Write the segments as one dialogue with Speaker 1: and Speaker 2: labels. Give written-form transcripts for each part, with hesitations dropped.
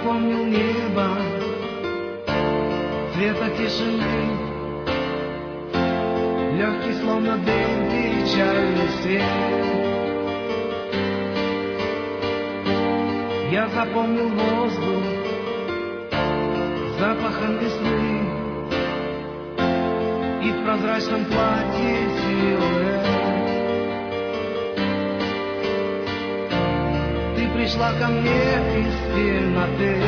Speaker 1: запомнил небо цвета тишины, легкий, словно дым, печальный свет. Я запомнил воздух запахом весны и в прозрачном платье силуэт. Ты пришла ко мне из темноты,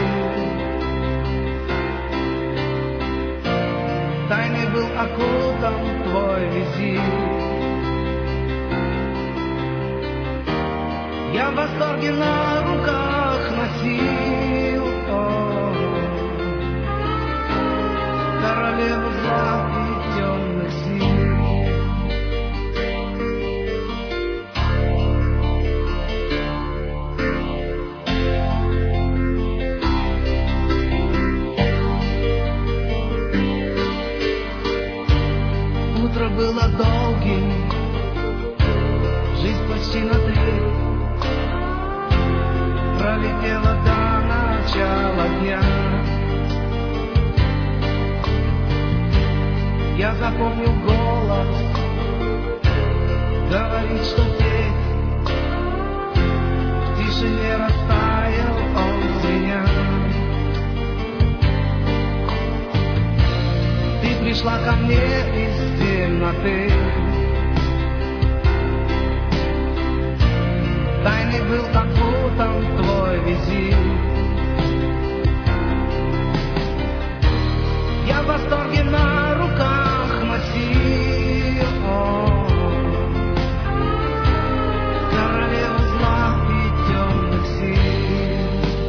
Speaker 1: тайный был окутан твой визит. Я в восторге на руках носил королеву зла и темных сил. Утро было долгим, жизнь почти на треть пролетела до начала дня. Я запомнил голос, говорит, что петь, в тишине растаял он звеня. Ты пришла ко мне из темноты, тайный был окутан твой визит. Я в восторге на руках носил королеву зла и темных сил.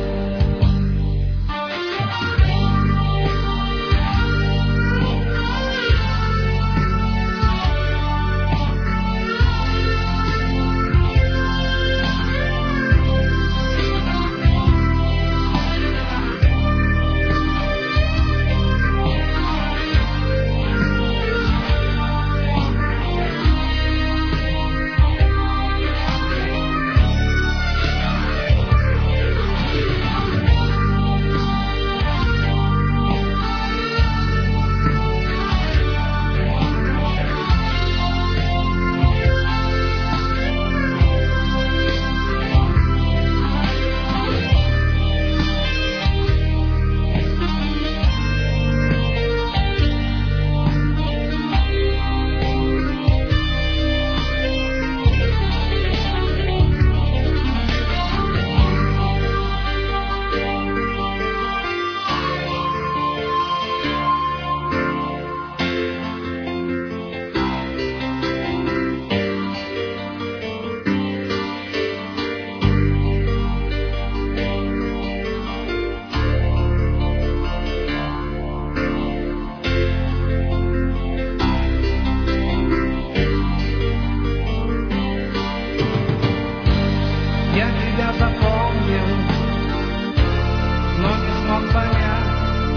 Speaker 1: Я тебя запомнил, но не смог понять,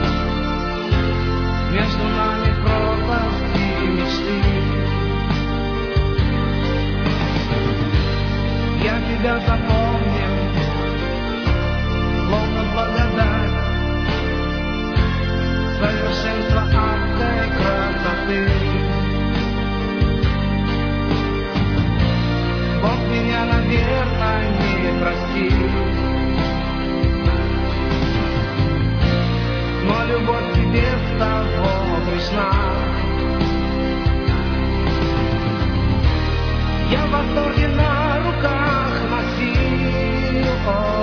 Speaker 1: между нами пропасть и мечты. Я тебя запомнил, словно благодать, совершенство адской красоты. Бог меня, наверное, не простит, но любовь к тебе с тобой грешна. Я в восторге на руках носил